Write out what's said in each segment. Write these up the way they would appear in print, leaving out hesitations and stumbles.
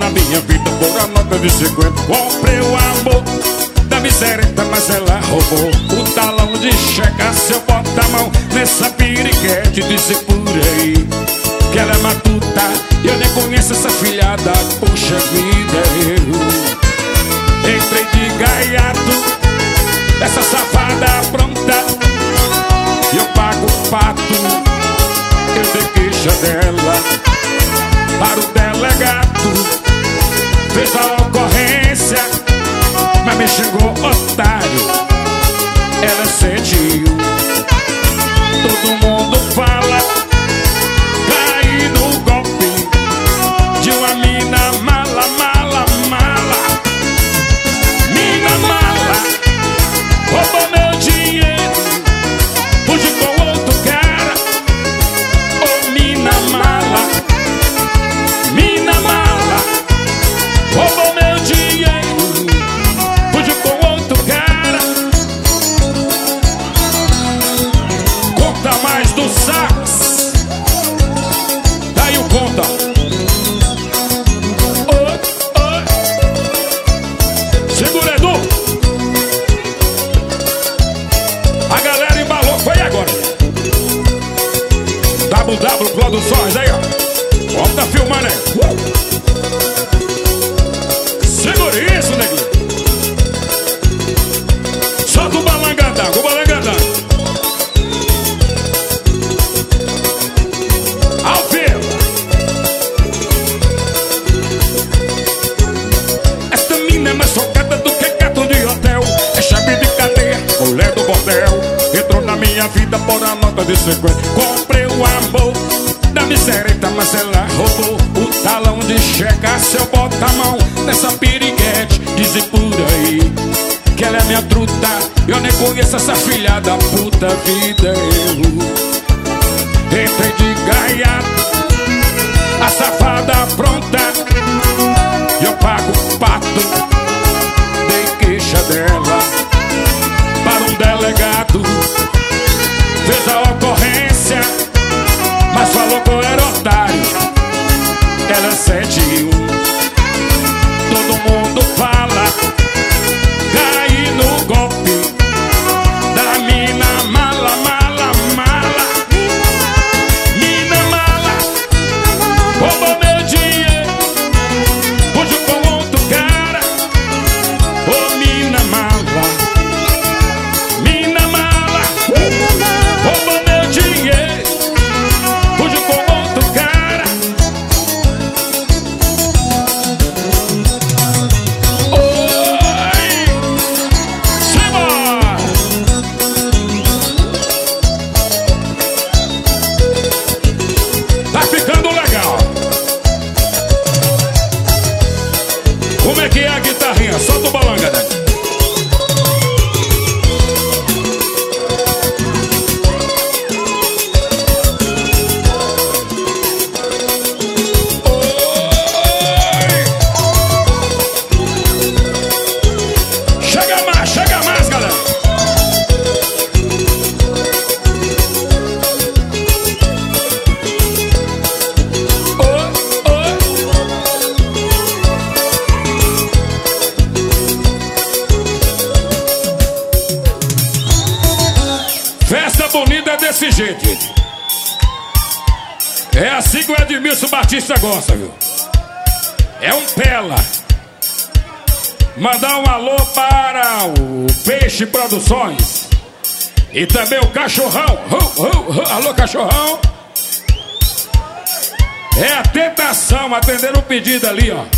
minha vida por a nota de 50. Comprei o amor da miserenta, mas ela roubou o talão de cheque. Se eu botar a mão nessa piriguete, dizer por aí que ela é matuta e eu nem conheço essa filhada. Puxa vida, eu entrei de gaiato essa safada pronta e eu pago o pato. Eu dei queixa dela para o delegado, fez a ocorrência, mas me chegou otário. Ela sentiu, todo mundo fala, caí no golpe de uma mina mala, mala, mala. Mina mala, roubou meu dinheiro, fugiu com outro cara. Oh, mina mala, mina mala, roubou meu dinheiro, fugiu com outro cara. Conta mais do sax, daí o conta. Oi, oi, segura, Edu. A galera embalou, foi agora. WW Produções, aí ó. Vamos tá filmando aí. Segura isso, neguinho. Solta o balangandã, o balangandã. Ao vivo. Esta mina é mais socada do que gato de hotel. É chave de cadeia, mulher do bordel. Entrou na minha vida por a nota de 50. Comprei o amor da miserenta, mas ela roubou o talão de cheque. Se eu botar a mão nessa piriguete, dizer por aí que ela é minha truta, eu nem conheço essa filha da puta vida. Eu entrei de gaiato, a safada pronta, e eu pago o pato. Dei queixa dela para um delegado, fez a ocorrência, mas falou que eu era otário. Ela sentiu, todo mundo fala, caí no golpe da mina mala, mala, mala. Mina mala, roubou meu dinheiro, fugiu com outro cara. Oh, mina mala, mina mala, roubou meu dinheiro, fugiu com outro cara. Oi, simbora. Tá ficando legal. Como é que é a guitarrinha? Solta o balanga, né? Chega mais, galera. Oi, oi. Festa bonita é desse jeito, gente. É assim que o Edmilson Batista gosta, viu? É um pela. Mandar um alô para o Peixe Produções e também o Cachorrão. Alô, Cachorrão. É a tentação, atender o pedido ali, ó.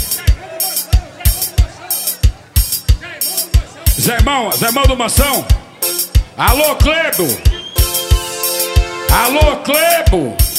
Zé do Mação. Alô, Clebo. Alô, Clebo.